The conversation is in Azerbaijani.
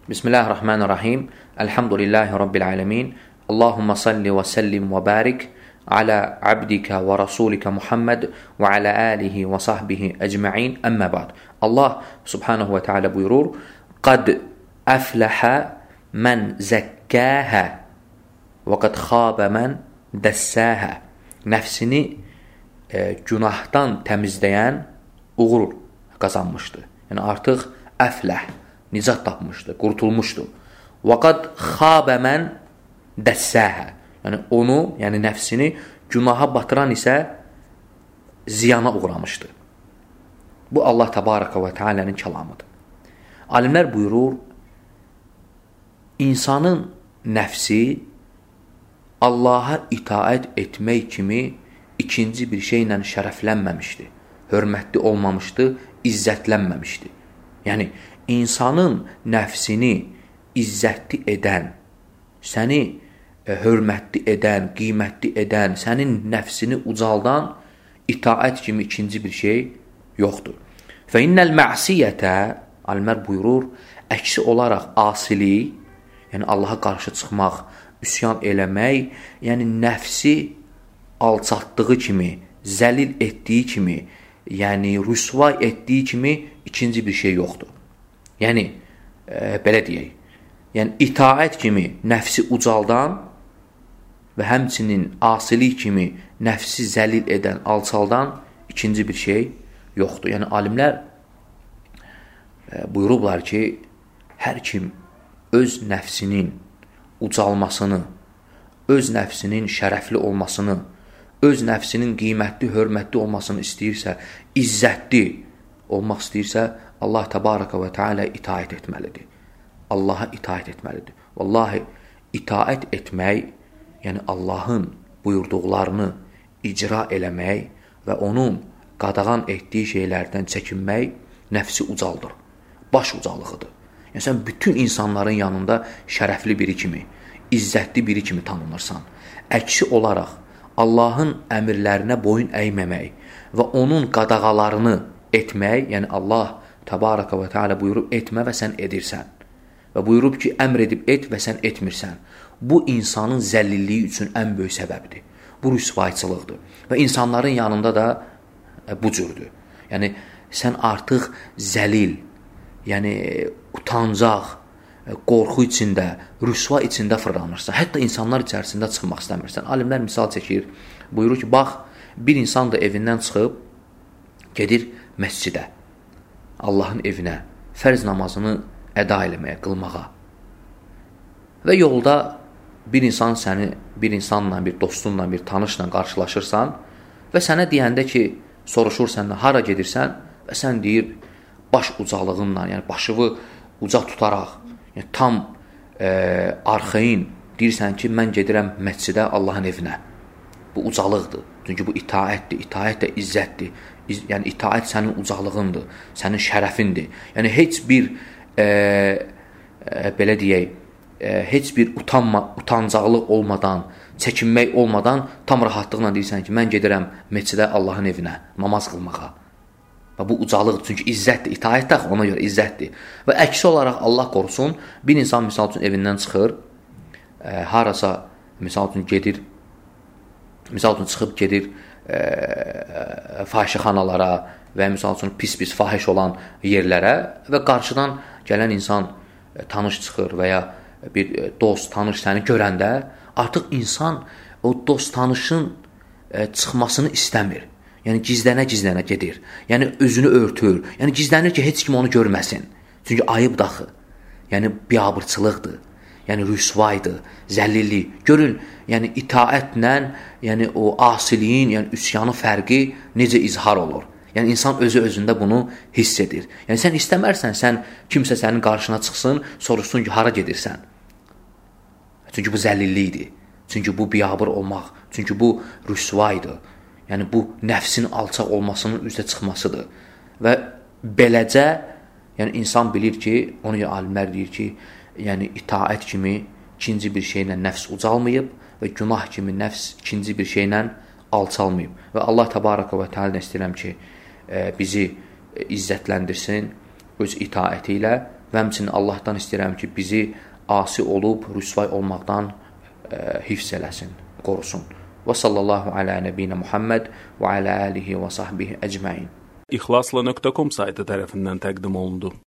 Bismillahirrahmanirrahim. Elhamdülillahi Rabbil alemin. Allahumma salli və sallim və barik alə abdika və rasulika Muhammed və alə alihi və sahbihi əcma'in. Əmmə ba'd. Allah subhanahu və teala buyurur: "Qad aflaha men zekkâha və qad xâbe men dessâha." Nəfsini günahdan təmizləyən uğur qazanmışdı. Yəni artıq əfləh, nicat tapmışdı, qurtulmuşdu. وَقَدْ خَابَ مَنْ دَسَّاهَا. Yəni onu, yəni nəfsini günaha batıran isə ziyana uğramışdı. Bu Allah Təbaraka və Teala'nın kəlamıdır. Alimlər buyurur, insanın nəfsi Allaha itaət etmək kimi ikinci bir şeylə şərəflənməmişdi, hörmətli olmamışdı, izzətlənməmişdi. Yəni, insanın nəfsini izzətli edən, səni hörmətli edən, qiymətli edən, sənin nəfsini ucaldan itaət kimi ikinci bir şey yoxdur. فَإِنَّ الْمَعْسِيَّةَ alimlər buyurur, əksi olaraq asilik, yəni Allaha qarşı çıxmaq, üsyan eləmək, yəni nəfsi alçatdığı kimi, zəlil etdiyi kimi, yəni rüsvay etdiyi kimi ikinci bir şey yoxdur. Yəni, belə deyək, yəni itaət kimi nəfsi ucaldan və həmçinin asilik kimi nəfsi zəlil edən, alçaldan ikinci bir şey yoxdur. Yəni, alimlər buyurublar ki, hər kim öz nəfsinin ucalmasını, öz nəfsinin şərəfli olmasını, öz nəfsinin qiymətli, hörmətli olmasını istəyirsə, izzətli olmaq istəyirsə, Allah Təbaraka və Teala itaət etməlidir. Allaha itaət etməlidir. Vallahi, itaət etmək, yəni Allahın buyurduqlarını icra eləmək və onun qadağan etdiyi şeylərdən çəkinmək nəfsi ucaldır. Baş ucalığıdır. Yəni, sən bütün insanların yanında şərəfli biri kimi, izzətli biri kimi tanınırsan. Əksi olaraq, Allahın əmirlərinə boyun əyməmək və onun qadağalarını etmək, yəni Allah Təbaraka və Teala buyurub etmə və sən edirsən. Və buyurub ki, əmr edib et və sən etmirsən. Bu, insanın zəllilliyi üçün ən böyük səbəbdir. Bu, rüsvayçılıqdır. Və insanların yanında da bu cürdür. Yəni, sən artıq zəlil, yəni utancaq, qorxu içində, rüsva içində fırlanırsan. Hətta insanlar içərisində çıxmaq istəmirsən. Alimlər misal çəkir, buyurur ki, bax, bir insan da evindən çıxıb, gedir məscidə, Allahın evinə, fərz namazını əda eləməyə, qılmağa. Və yolda bir insanla, bir dostunla, bir tanışla qarşılaşırsan və sənə deyəndə ki, soruşur səndən, hara gedirsən və sən deyir, baş ucalığınla, yəni başını uca tutaraq, yəni tam arxayın deyirsən ki, mən gedirəm məscidə, Allahın evinə. Bu ucalıqdır. Çünki bu itaətdir. Itaət də izzətdir. Yəni, itaət sənin ucalığındır, sənin şərəfindir. Yəni, heç bir, belə deyək, heç bir utancaqlıq olmadan, çəkinmək olmadan tam rahatlıqla deyirsən ki, mən gedirəm məscidə Allahın evinə, namaz qılmağa. Və bu ucalıqdır, çünki izzətdir. Itaət də ona görə izzətdir. Və əksi olaraq Allah qorusun, bir insan misal üçün evindən çıxır, harasa misal üçün gedir, misal üçün çıxıb gedir fahişəxanalara və misal üçün pis-pis fahiş olan yerlərə və qarşıdan gələn insan tanış çıxır və ya bir dost, tanış səni görəndə artıq insan o dost, tanışın çıxmasını istəmir. Yəni, gizlənə-gizlənə gedir. Yəni, özünü örtür. Yəni, gizlənir ki, heç kim onu görməsin. Çünki ayıb daxı. Yəni, biabırçılıqdır. Yəni, rüsvaydır, zəllillik. Görün, yəni, itaətlə, yəni, o asiliyin, yəni, üsyanın fərqi necə izhar olur. Yəni, insan özü-özündə bunu hiss edir. Yəni, sən istəmərsən, kimsə sənin qarşına çıxsın, soruşsun ki, hara gedirsən? Çünki bu zəllillikdir. Çünki bu biabır olmaq. Çünki bu rüsvaydır. Yəni, bu nəfsin alçaq olmasının üzrə çıxmasıdır. Və beləcə, yəni, insan bilir ki, onu alimlər deyir ki, yəni, itaət kimi ikinci bir şeylə nəfs ucalmayıb və günah kimi nəfs ikinci bir şeylə alçalmayıb. Və Allah Təbaraka və Teala istəyirəm ki, bizi izzətləndirsin öz itaəti ilə və həmçinin Allahdan istəyirəm ki, bizi asi olub, rüsvay olmaqdan hifz eləsin, qorusun. Və sallallahu alə nəbiyyə Muhammed və alə alihi və sahbihi əcməin. İxlasla.com saytı tərəfindən təqdim olundu.